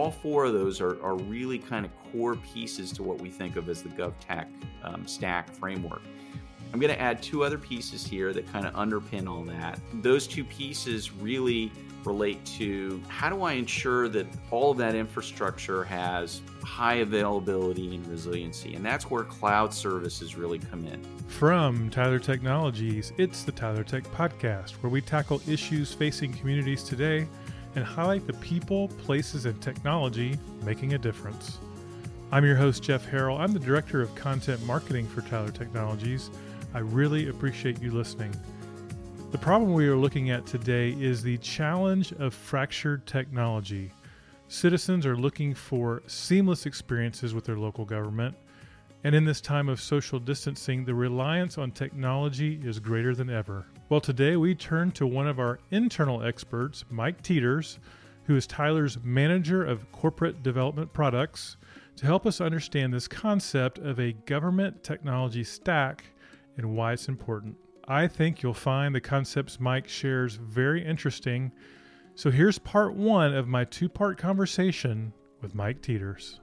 all four of those are really kind of core pieces to what we think of as the GovTech stack framework. I'm going to add two other pieces here that kind of underpin all that. Those two pieces really relate to how do I ensure that all of that infrastructure has high availability and resiliency? And that's where cloud services really come in. From Tyler Technologies, it's the Tyler Tech Podcast, where we tackle issues facing communities today and highlight the people, places, and technology making a difference. I'm your host, Jeff Harrell. I'm the Director of Content Marketing for Tyler Technologies. I really appreciate you listening. The problem we are looking at today is the challenge of fractured technology. Citizens are looking for seamless experiences with their local government, and in this time of social distancing, the reliance on technology is greater than ever. Well, today we turn to one of our internal experts, Mike Teeters, who is Tyler's Manager of Corporate Development Products, to help us understand this concept of a government technology stack and why it's important. I think you'll find the concepts Mike shares very interesting. So here's part one of my two-part conversation with Mike Teeters.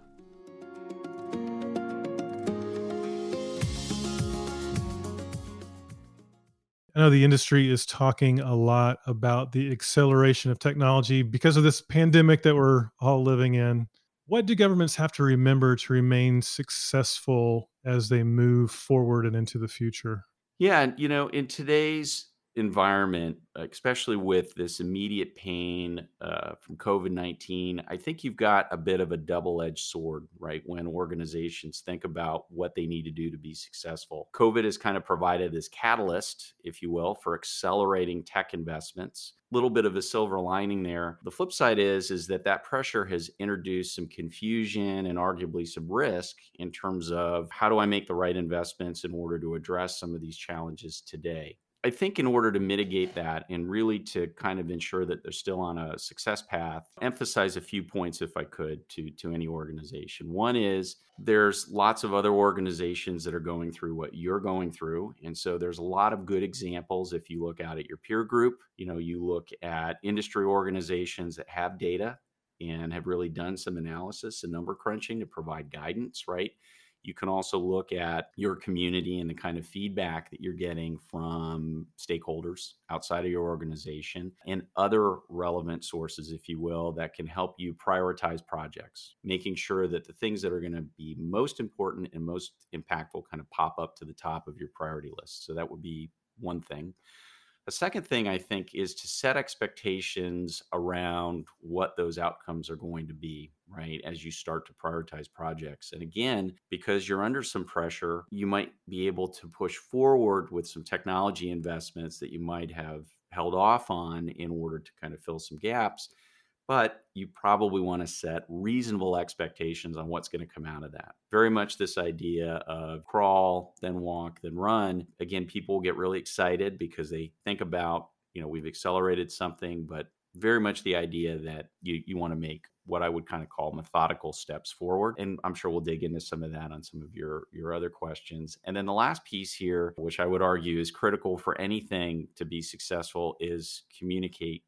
I know the industry is talking a lot about the acceleration of technology because of this pandemic that we're all living in. What do governments have to remember to remain successful as they move forward and into the future? Yeah, and in today's environment, especially with this immediate pain from COVID-19, I think you've got a bit of a double-edged sword, right? When organizations think about what they need to do to be successful. COVID has kind of provided this catalyst, if you will, for accelerating tech investments. Little bit of a silver lining there. The flip side is that pressure has introduced some confusion and arguably some risk in terms of how do I make the right investments in order to address some of these challenges today. I think in order to mitigate that and really to kind of ensure that they're still on a success path, emphasize a few points, if I could, to any organization. One is there's lots of other organizations that are going through what you're going through. And so there's a lot of good examples. If you look out at your peer group, you look at industry organizations that have data and have really done some analysis and number crunching to provide guidance, right? You can also look at your community and the kind of feedback that you're getting from stakeholders outside of your organization and other relevant sources, if you will, that can help you prioritize projects, making sure that the things that are going to be most important and most impactful kind of pop up to the top of your priority list. So that would be one thing. The second thing I think is to set expectations around what those outcomes are going to be, right? As you start to prioritize projects. And again, because you're under some pressure, you might be able to push forward with some technology investments that you might have held off on in order to kind of fill some gaps. But you probably want to set reasonable expectations on what's going to come out of that. Very much this idea of crawl, then walk, then run. Again, people get really excited because they think about, we've accelerated something, but very much the idea that you want to make what I would kind of call methodical steps forward. And I'm sure we'll dig into some of that on some of your other questions. And then the last piece here, which I would argue is critical for anything to be successful, is communicate,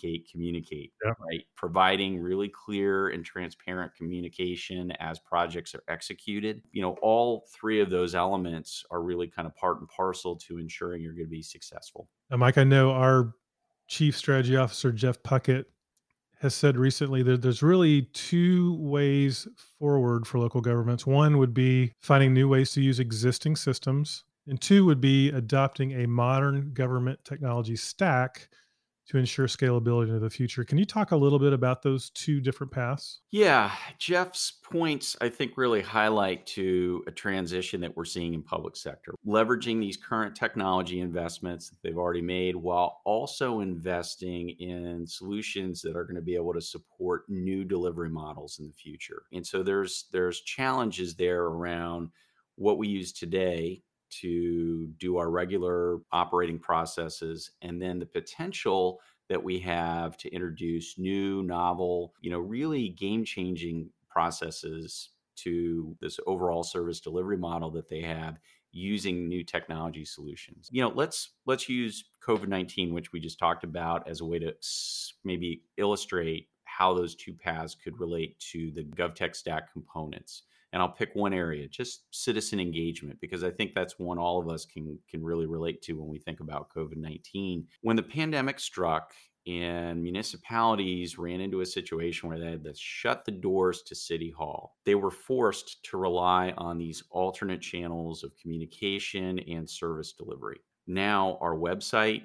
Yeah. right? Providing really clear and transparent communication as projects are executed. All three of those elements are really kind of part and parcel to ensuring you're going to be successful. Mike, I know our Chief Strategy Officer, Jeff Puckett, has said recently that there's really two ways forward for local governments. One would be finding new ways to use existing systems, and two would be adopting a modern government technology stack to ensure scalability into the future. Can you talk a little bit about those two different paths? Yeah, Jeff's points, I think, really highlight to a transition that we're seeing in public sector, leveraging these current technology investments that they've already made while also investing in solutions that are going to be able to support new delivery models in the future. And so there's challenges there around what we use today to do our regular operating processes, and then the potential that we have to introduce new, novel, really game-changing processes to this overall service delivery model that they have using new technology solutions. Let's use COVID-19, which we just talked about, as a way to maybe illustrate how those two paths could relate to the GovTech Stack components. And I'll pick one area, just citizen engagement, because I think that's one all of us can really relate to when we think about COVID-19. When the pandemic struck and municipalities ran into a situation where they had to shut the doors to City Hall, they were forced to rely on these alternate channels of communication and service delivery. Now, our website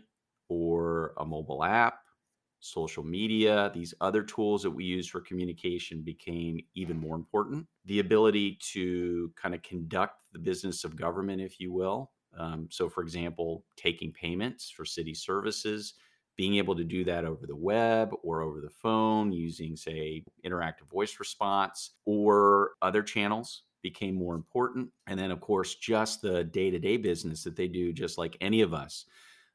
or a mobile app, social media, these other tools that we use for communication became even more important. The ability to kind of conduct the business of government, if you will. So, for example, taking payments for city services, being able to do that over the web or over the phone using, say, interactive voice response or other channels became more important. And then, of course, just the day to day business that they do, just like any of us,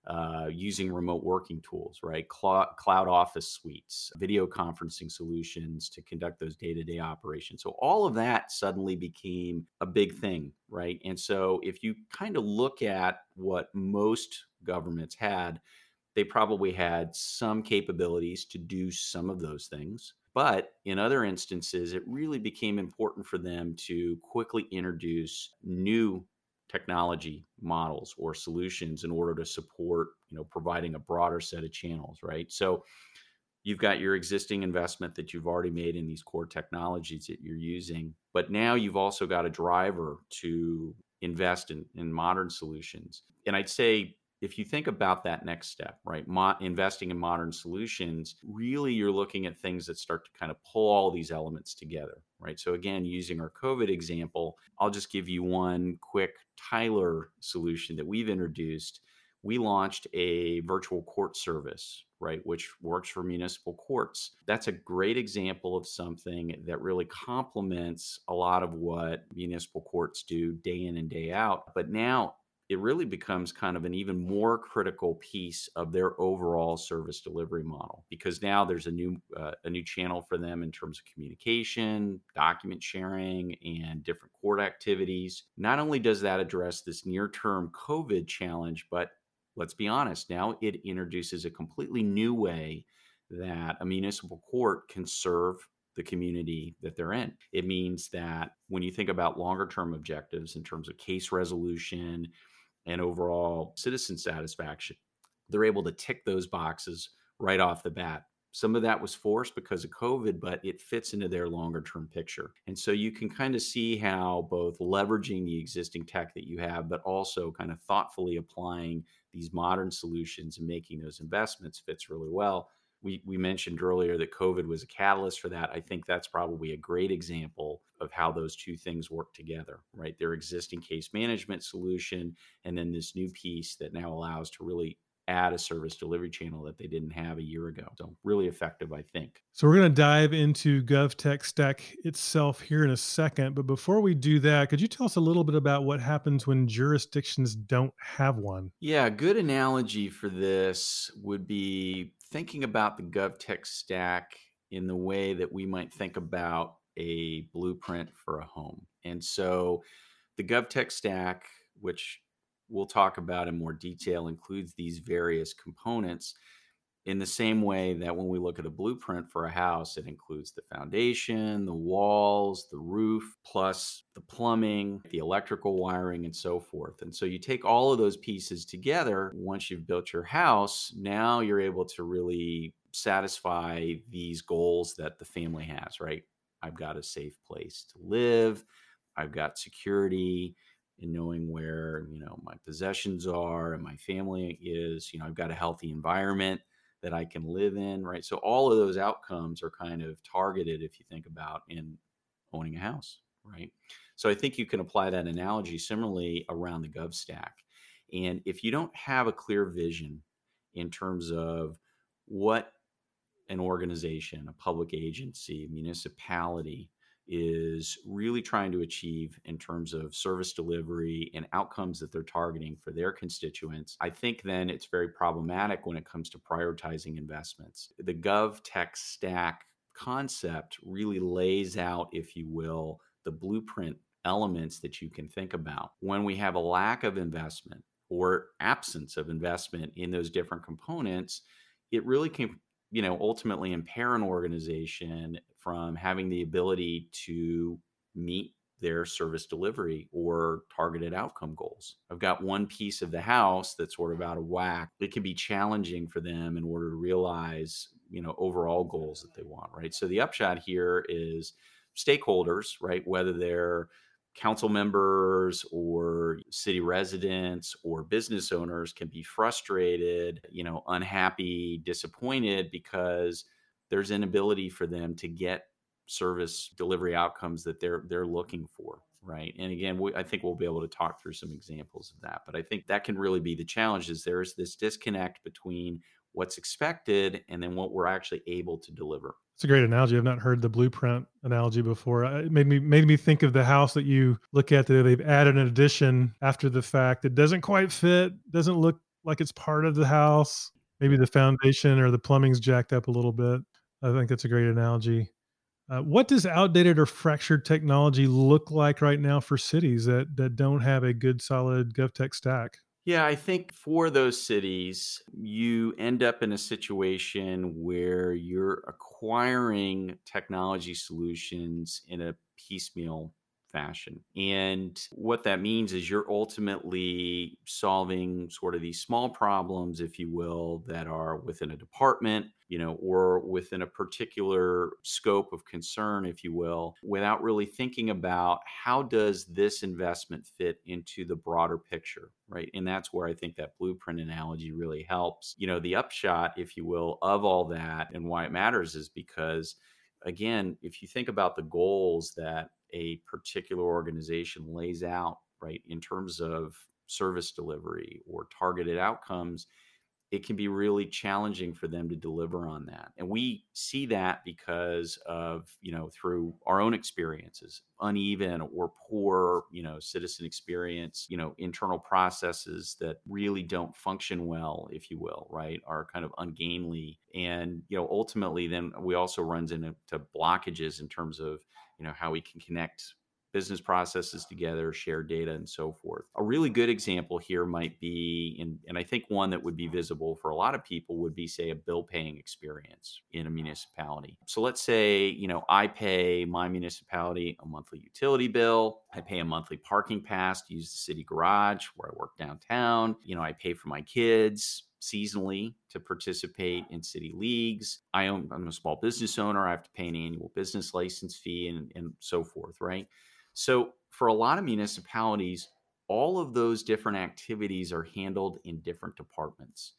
using remote working tools, right? Cloud office suites, video conferencing solutions to conduct those day to day operations. So, all of that suddenly became a big thing, right? And so, if you kind of look at what most governments had, they probably had some capabilities to do some of those things. But in other instances, it really became important for them to quickly introduce new technology models or solutions in order to support, providing a broader set of channels, right? So you've got your existing investment that you've already made in these core technologies that you're using, but now you've also got a driver to invest in modern solutions. And I'd say if you think about that next step, right, investing in modern solutions, really you're looking at things that start to kind of pull all these elements together, right? So again, using our COVID example, I'll just give you one quick Tyler solution that we've introduced. We launched a virtual court service, right, which works for municipal courts. That's a great example of something that really complements a lot of what municipal courts do day in and day out. But now it really becomes kind of an even more critical piece of their overall service delivery model, because now there's a new channel for them in terms of communication, document sharing, and different court activities. Not only does that address this near-term COVID challenge, but let's be honest, now it introduces a completely new way that a municipal court can serve the community that they're in. It means that when you think about longer term objectives in terms of case resolution and overall citizen satisfaction, they're able to tick those boxes right off the bat. Some of that was forced because of COVID, but it fits into their longer term picture. And so you can kind of see how both leveraging the existing tech that you have, but also kind of thoughtfully applying these modern solutions and making those investments fits really well. We mentioned earlier that COVID was a catalyst for that. I think that's probably a great example of how those two things work together, right? Their existing case management solution, and then this new piece that now allows to really add a service delivery channel that they didn't have a year ago. So really effective, I think. So we're going to dive into GovTech Stack itself here in a second. But before we do that, could you tell us a little bit about what happens when jurisdictions don't have one? Yeah, a good analogy for this would be thinking about the GovTech Stack in the way that we might think about a blueprint for a home. And so the GovTech Stack, which we'll talk about in more detail, includes these various components in the same way that when we look at a blueprint for a house, it includes the foundation, the walls, the roof, plus the plumbing, the electrical wiring, and so forth. And so you take all of those pieces together. Once you've built your house, now you're able to really satisfy these goals that the family has, right? I've got a safe place to live. I've got security in knowing where, my possessions are and my family is, I've got a healthy environment that I can live in, right? So all of those outcomes are kind of targeted if you think about in owning a house, right? So I think you can apply that analogy similarly around the GovStack. And if you don't have a clear vision in terms of what an organization, a public agency, municipality is really trying to achieve in terms of service delivery and outcomes that they're targeting for their constituents, I think then it's very problematic when it comes to prioritizing investments. The GovTech Stack concept really lays out, if you will, the blueprint elements that you can think about. When we have a lack of investment or absence of investment in those different components, it really ultimately impair an organization from having the ability to meet their service delivery or targeted outcome goals. I've got one piece of the house that's sort of out of whack. It can be challenging for them in order to realize, overall goals that they want, right? So the upshot here is stakeholders, right? Whether they're council members or city residents or business owners can be frustrated, unhappy, disappointed because there's inability for them to get service delivery outcomes that they're looking for, right? And again, I think we'll be able to talk through some examples of that, but I think that can really be the challenge is there's this disconnect between what's expected and then what we're actually able to deliver. It's a great analogy. I've not heard the blueprint analogy before. It made me think of the house that you look at that they've added an addition after the fact. It doesn't quite fit, doesn't look like it's part of the house. Maybe the foundation or the plumbing's jacked up a little bit. I think that's a great analogy. What does outdated or fractured technology look like right now for cities that don't have a good, solid GovTech stack? Yeah, I think for those cities, you end up in a situation where you're acquiring technology solutions in a piecemeal fashion. And what that means is you're ultimately solving sort of these small problems, if you will, that are within a department, or within a particular scope of concern, if you will, without really thinking about how does this investment fit into the broader picture, right? And that's where I think that blueprint analogy really helps. The upshot, if you will, of all that and why it matters is because, again, if you think about the goals that a particular organization lays out, right, in terms of service delivery or targeted outcomes, it can be really challenging for them to deliver on that. And we see that because of, through our own experiences, uneven or poor, citizen experience, internal processes that really don't function well, if you will, right, are kind of ungainly. And, ultimately, then we also runs into blockages in terms of, how we can connect business processes together, share data, and so forth. A really good example here might be, and I think one that would be visible for a lot of people would be, say, a bill paying experience in a municipality. So let's say, I pay my municipality a monthly utility bill. I pay a monthly parking pass to use the city garage where I work downtown. I pay for my kids seasonally to participate in city leagues. I'm a small business owner. I have to pay an annual business license fee and so forth, right? So for a lot of municipalities, all of those different activities are handled in different departments.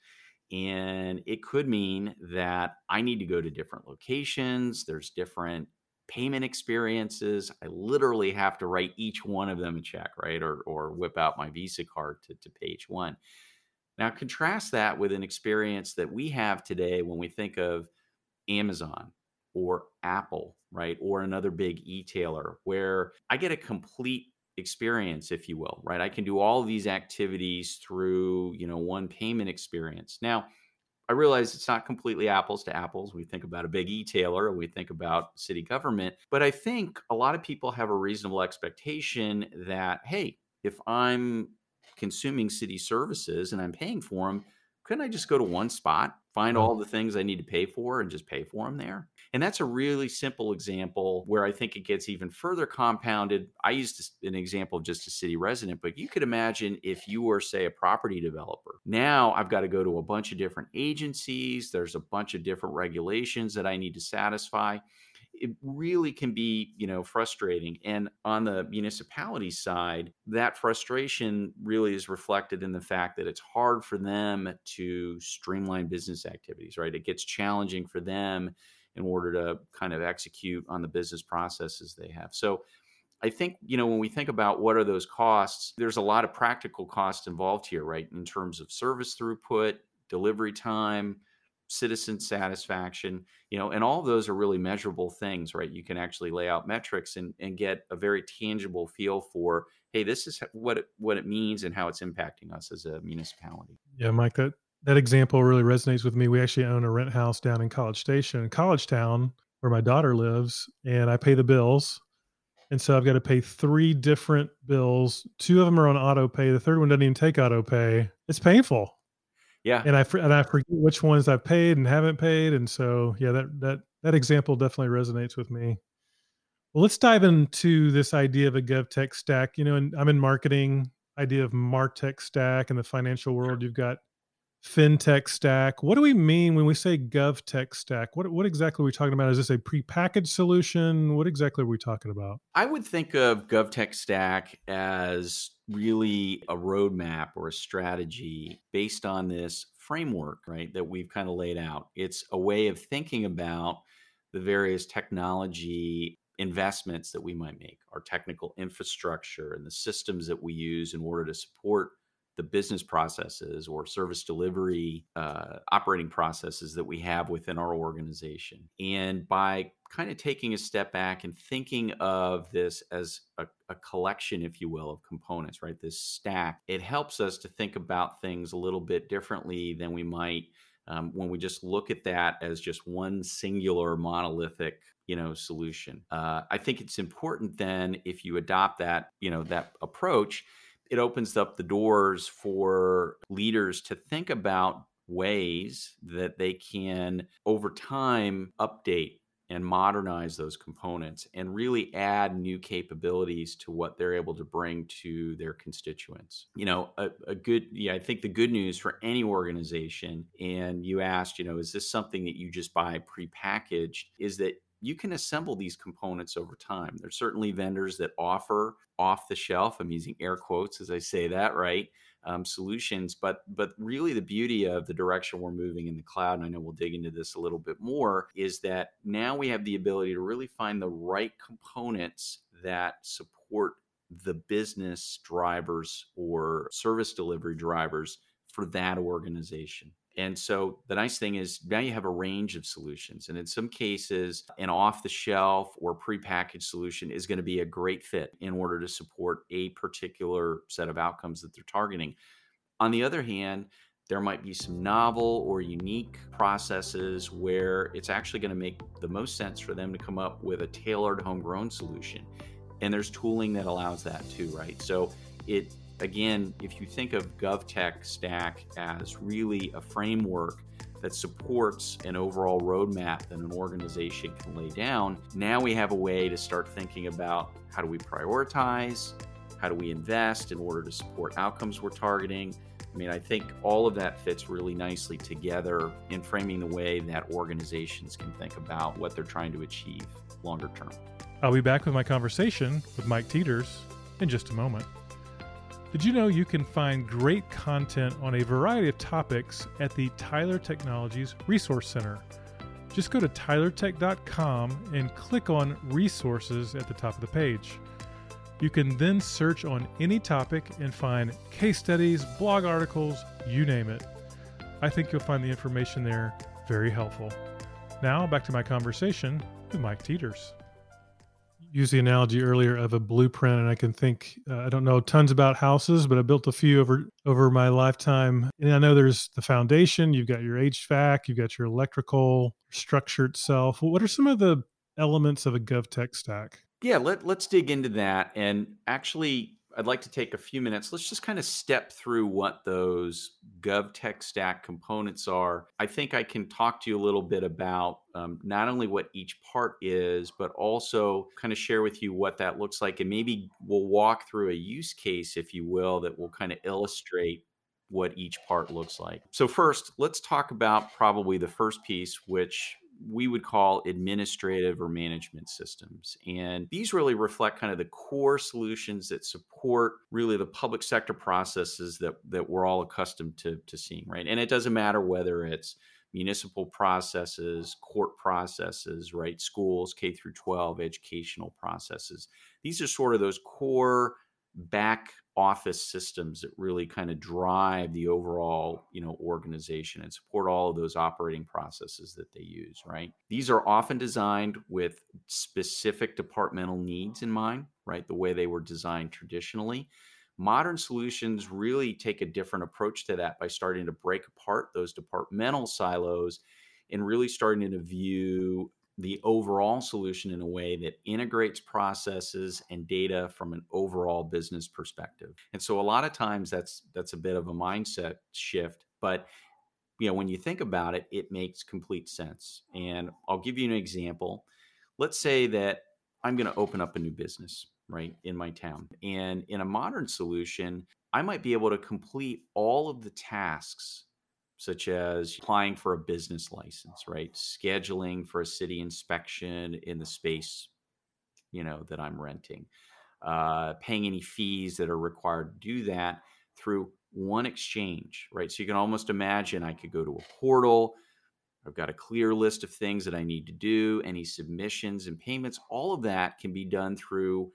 And it could mean that I need to go to different locations. There's different payment experiences. I literally have to write each one of them a check, right? Or whip out my Visa card to pay each one. Now, contrast that with an experience that we have today when we think of Amazon or Apple, right? Or another big e-tailer where I get a complete experience, if you will, right? I can do all of these activities through, one payment experience. Now, I realize it's not completely apples to apples. We think about a big e-tailer, we think about city government, but I think a lot of people have a reasonable expectation that, hey, if I'm consuming city services and I'm paying for them, couldn't I just go to one spot, find all the things I need to pay for and just pay for them there? And that's a really simple example where I think it gets even further compounded. I used an example of just a city resident, but you could imagine if you were, say, a property developer. Now I've got to go to a bunch of different agencies. There's a bunch of different regulations that I need to satisfy. It really can be, frustrating. And on the municipality side, that frustration really is reflected in the fact that it's hard for them to streamline business activities, right? It gets challenging for them in order to kind of execute on the business processes they have. So I think, when we think about what are those costs, there's a lot of practical costs involved here, right? In terms of service throughput, delivery time, citizen satisfaction, and all of those are really measurable things, right? You can actually lay out metrics and get a very tangible feel for, hey, this is what it means and how it's impacting us as a municipality. Yeah, Mike, that example really resonates with me. We actually own a rent house down in College Station, in College Town, where my daughter lives, and I pay the bills. And so I've got to pay 3 different bills. 2 of them are on auto pay. The third one doesn't even take auto pay. It's painful. Yeah. and I forget which ones I've paid and haven't paid, and so, yeah, that example definitely resonates with me. Well, let's dive into this idea of a GovTech stack. And I'm in marketing, idea of MarTech stack. In the financial world, you've got FinTech stack. What do we mean when we say GovTech stack? What exactly are we talking about? Is this a prepackaged solution? What exactly are we talking about? I would think of GovTech Stack as really a roadmap or a strategy based on this framework, right, that we've kind of laid out. It's a way of thinking about the various technology investments that we might make, our technical infrastructure and the systems that we use in order to support the business processes or service delivery operating processes that we have within our organization. And by kind of taking a step back and thinking of this as a collection, if you will, of components, right? This stack, it helps us to think about things a little bit differently than we might when we just look at that as just one singular monolithic solution. I think it's important then, if you adopt that that approach, it opens up the doors for leaders to think about ways that they can over time update and modernize those components and really add new capabilities to what they're able to bring to their constituents. A good, yeah, I think the good news for any organization, and you asked, is this something that you just buy prepackaged, is that you can assemble these components over time. There's certainly vendors that offer off the shelf, I'm using air quotes as I say that, right? Solutions, but really the beauty of the direction we're moving in the cloud, and I know we'll dig into this a little bit more, is that now we have the ability to really find the right components that support the business drivers or service delivery drivers for that organization. And so the nice thing is now you have a range of solutions. And in some cases, an off the shelf or prepackaged solution is going to be a great fit in order to support a particular set of outcomes that they're targeting. On the other hand, there might be some novel or unique processes where it's actually going to make the most sense for them to come up with a tailored homegrown solution. And there's tooling that allows that too, right? So it, again, if you think of GovTech Stack as really a framework that supports an overall roadmap that an organization can lay down, now we have a way to start thinking about how do we prioritize, how do we invest in order to support outcomes we're targeting. I mean, I think all of that fits really nicely together in framing the way that organizations can think about what they're trying to achieve longer term. I'll be back with my conversation with Mike Teeters in just a moment. Did you know you can find great content on a variety of topics at the Tyler Technologies Resource Center? Just go to tylertech.com and click on Resources at the top of the page. You can then search on any topic and find case studies, blog articles, you name it. I think you'll find the information there very helpful. Now, back to my conversation with Mike Teeters. Used the analogy earlier of a blueprint, and I can think, I don't know tons about houses, but I built a few over my lifetime. And I know there's the foundation, you've got your HVAC, you've got your electrical structure itself. What are some of the elements of a GovTech stack? Yeah, let's dig into that. And actually, I'd like to take a few minutes. Let's just kind of step through what those GovTech Stack components are. I think I can talk to you a little bit about not only what each part is, but also kind of share with you what that looks like. And maybe we'll walk through a use case, if you will, that will kind of illustrate what each part looks like. So first, let's talk about probably the first piece, which we would call administrative or management systems. And these really reflect kind of the core solutions that support really the public sector processes that we're all accustomed to seeing, right? And it doesn't matter whether it's municipal processes, court processes, right? Schools, K through 12, educational processes. These are sort of those core back office systems that really kind of drive the overall organization and support all of those operating processes that they use, right? These are often designed with specific departmental needs in mind, right? The way they were designed traditionally. Modern solutions really take a different approach to that by starting to break apart those departmental silos and really starting to view the overall solution in a way that integrates processes and data from an overall business perspective. And so a lot of times that's a bit of a mindset shift, but when you think about it, it makes complete sense. And I'll give you an example. Let's say that I'm going to open up a new business, right, in my town. And in a modern solution, I might be able to complete all of the tasks, such as applying for a business license, right, scheduling for a city inspection in the space, that I'm renting, paying any fees that are required to do that through one exchange, right? So you can almost imagine I could go to a portal. I've got a clear list of things that I need to do, any submissions and payments. All of that can be done through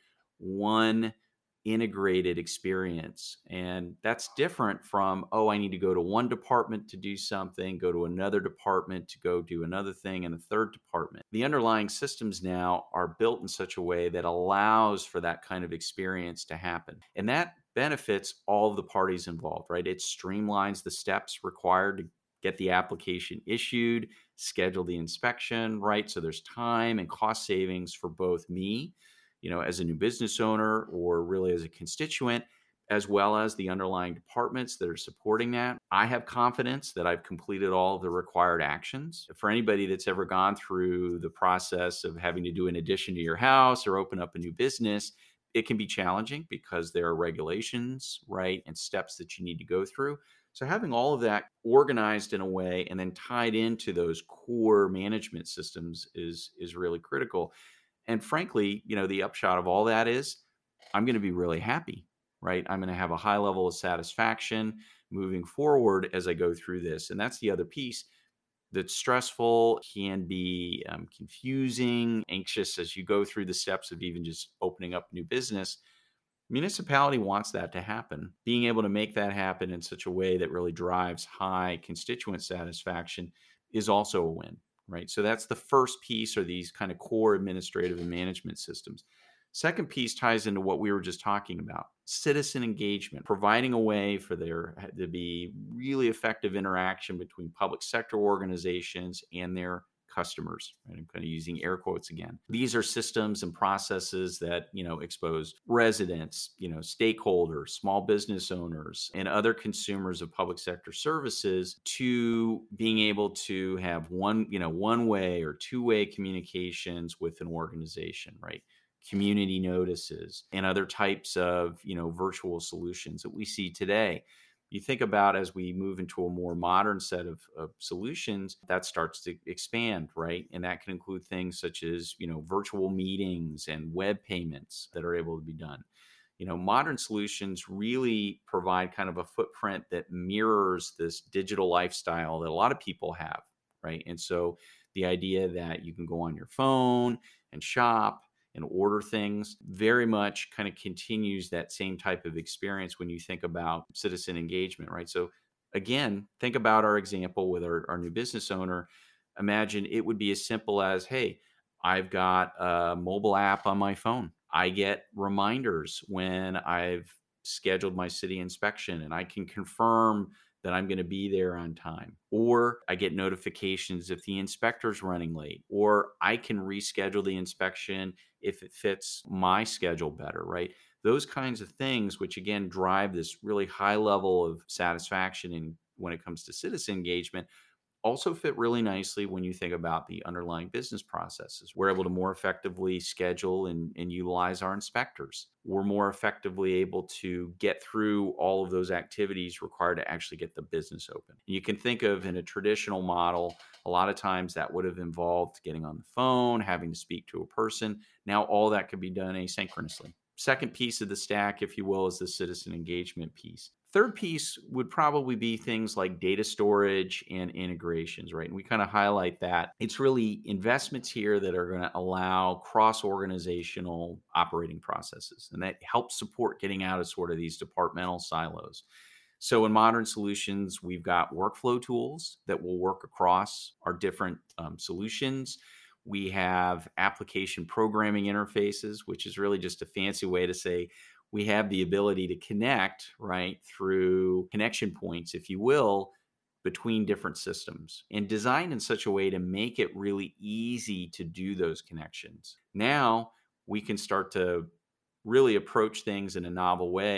one integrated experience. And that's different from, oh, I need to go to one department to do something, go to another department to go do another thing in a third department. The underlying systems now are built in such a way that allows for that kind of experience to happen. And that benefits all of the parties involved, right? It streamlines the steps required to get the application issued, schedule the inspection, right? So there's time and cost savings for both me, as a new business owner or really as a constituent, as well as the underlying departments that are supporting that. I have confidence that I've completed all of the required actions. For anybody that's ever gone through the process of having to do an addition to your house or open up a new business, it can be challenging because there are regulations, right, and steps that you need to go through. So having all of that organized in a way and then tied into those core management systems is really critical. And frankly, the upshot of all that is I'm going to be really happy, right? I'm going to have a high level of satisfaction moving forward as I go through this. And that's the other piece that's stressful, can be confusing, anxious as you go through the steps of even just opening up new business. Municipality wants that to happen. Being able to make that happen in such a way that really drives high constituent satisfaction is also a win, right? So that's the first piece, or these kind of core administrative and management systems. Second piece ties into what we were just talking about, citizen engagement, providing a way for there to be really effective interaction between public sector organizations and their customers. Right? I'm kind of using air quotes again. These are systems and processes that, expose residents, stakeholders, small business owners, and other consumers of public sector services to being able to have one way or two-way communications with an organization, right? Community notices and other types of, virtual solutions that we see today. You think about as we move into a more modern set of solutions, that starts to expand, right? And that can include things such as, virtual meetings and web payments that are able to be done. Modern solutions really provide kind of a footprint that mirrors this digital lifestyle that a lot of people have, right? And so the idea that you can go on your phone and shop and order things very much kind of continues that same type of experience when you think about citizen engagement, right? So again, think about our example with our new business owner. Imagine it would be as simple as, hey, I've got a mobile app on my phone. I get reminders when I've scheduled my city inspection and I can confirm that I'm going to be there on time. Or I get notifications if the inspector's running late, or I can reschedule the inspection if it fits my schedule better, right? Those kinds of things, which again drive this really high level of satisfaction in when it comes to citizen engagement, also fit really nicely when you think about the underlying business processes. We're able to more effectively schedule and utilize our inspectors. We're more effectively able to get through all of those activities required to actually get the business open. You can think of in a traditional model, a lot of times that would have involved getting on the phone, having to speak to a person. Now all that could be done asynchronously. Second piece of the stack, if you will, is the citizen engagement piece. Third piece would probably be things like data storage and integrations, right? And we kind of highlight that. It's really investments here that are going to allow cross-organizational operating processes, and that helps support getting out of sort of these departmental silos. So in modern solutions, we've got workflow tools that will work across our different solutions. We have application programming interfaces, which is really just a fancy way to say we have the ability to connect, right, through connection points, if you will, between different systems and designed in such a way to make it really easy to do those connections. Now we can start to really approach things in a novel way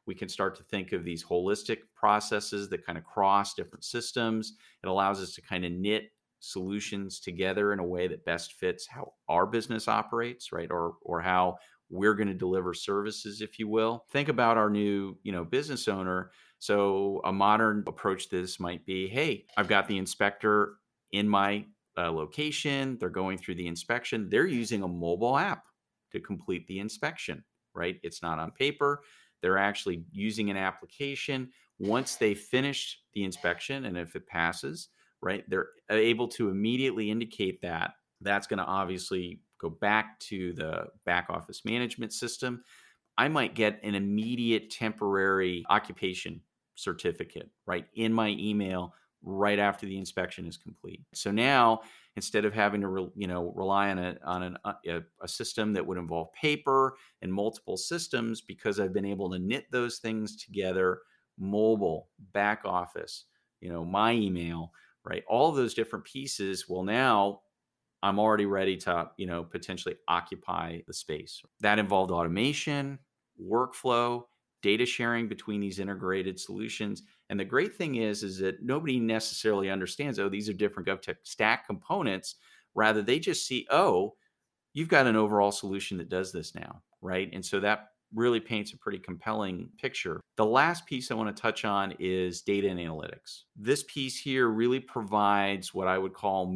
We can start to think of these holistic processes that kind of cross different systems. It allows us to kind of knit solutions together in a way that best fits how our business operates, right? Or how we're going to deliver services, if you will. Think about our new, business owner. So a modern approach to this might be, hey, I've got the inspector in my location. They're going through the inspection. They're using a mobile app to complete the inspection, right? It's not on paper. They're actually using an application. Once they finish the inspection, and if it passes, right, they're able to immediately indicate that. That's going to obviously go back to the back office management system. I might get an immediate temporary occupation certificate, right, in my email right after the inspection is complete. So now, instead of having to rely on a system that would involve paper and multiple systems, because I've been able to knit those things together, mobile, back office, my email, right, all of those different pieces. Well, now I'm already ready to, potentially occupy the space. That involved automation, workflow, data sharing between these integrated solutions. And the great thing is that nobody necessarily understands, these are different GovTech stack components. Rather, they just see, you've got an overall solution that does this now, right? And so that really paints a pretty compelling picture. The last piece I want to touch on is data and analytics. This piece here really provides what I would call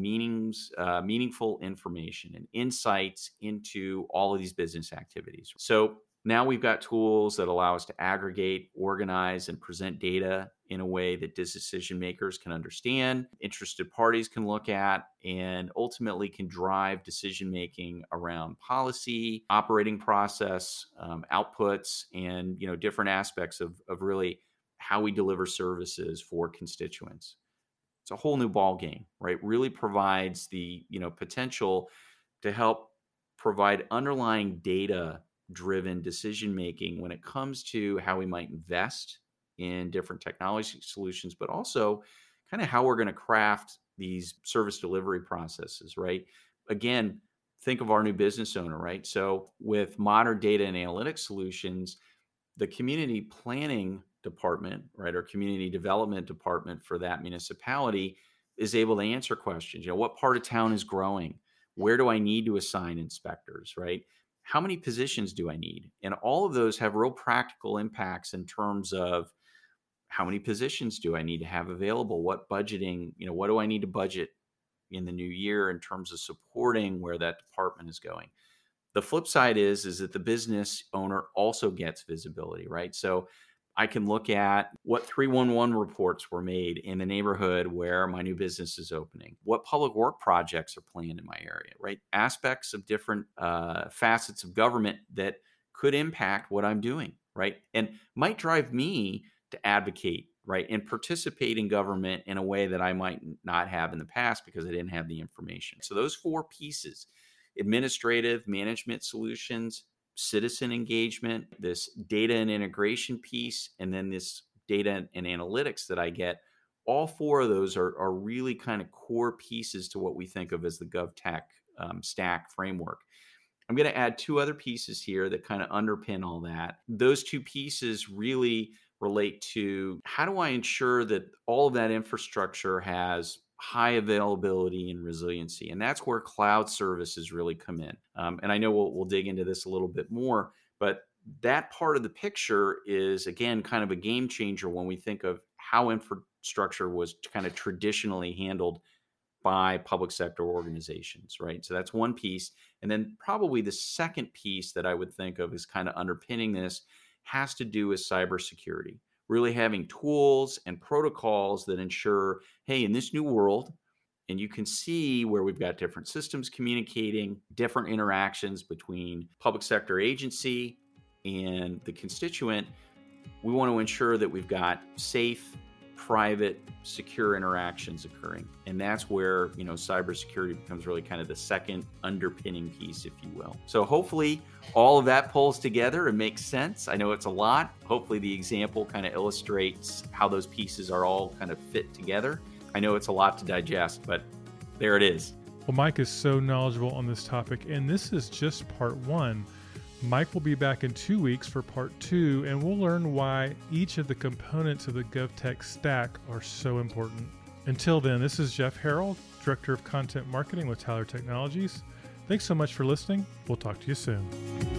meaningful information and insights into all of these business activities. So now we've got tools that allow us to aggregate, organize, and present data in a way that decision makers can understand, interested parties can look at, and ultimately can drive decision making around policy, operating process, outputs, and different aspects of really how we deliver services for constituents. It's a whole new ball game, right? Really provides the potential to help provide underlying data driven decision making when it comes to how we might invest in different technology solutions, but also kind of how we're going to craft these service delivery processes, right? Again, think of our new business owner, right? So with modern data and analytics solutions, the community planning department, right, or community development department for that municipality is able to answer questions. What part of town is growing? Where do I need to assign inspectors, right? How many positions do I need? And all of those have real practical impacts in terms of how many positions do I need to have available? What budgeting, what do I need to budget in the new year in terms of supporting where that department is going? The flip side is that the business owner also gets visibility, right? So I can look at what 311 reports were made in the neighborhood where my new business is opening, what public work projects are planned in my area, right? Aspects of different facets of government that could impact what I'm doing, right? And might drive me to advocate, right? And participate in government in a way that I might not have in the past because I didn't have the information. So those four pieces: administrative management solutions, citizen engagement, this data and integration piece, and then this data and analytics that I get, all four of those are really kind of core pieces to what we think of as the GovTech stack framework. I'm going to add two other pieces here that kind of underpin all that. Those two pieces really relate to how do I ensure that all of that infrastructure has high availability and resiliency. And that's where cloud services really come in. And I know we'll dig into this a little bit more, but that part of the picture is, again, kind of a game changer when we think of how infrastructure was kind of traditionally handled by public sector organizations, right? So that's one piece. And then probably the second piece that I would think of as kind of underpinning this has to do with cybersecurity. Really having tools and protocols that ensure, hey, in this new world, and you can see where we've got different systems communicating, different interactions between public sector agency and the constituent, we want to ensure that we've got safe, private, secure interactions occurring. And that's where, cybersecurity becomes really kind of the second underpinning piece, if you will. So hopefully all of that pulls together and makes sense. I know it's a lot. Hopefully the example kind of illustrates how those pieces are all kind of fit together. I know it's a lot to digest, but there it is. Well, Mike is so knowledgeable on this topic, and this is just part one Mike will be back in 2 weeks for part 2, and we'll learn why each of the components of the GovTech stack are so important. Until then, this is Jeff Harrell, Director of Content Marketing with Tyler Technologies. Thanks so much for listening. We'll talk to you soon.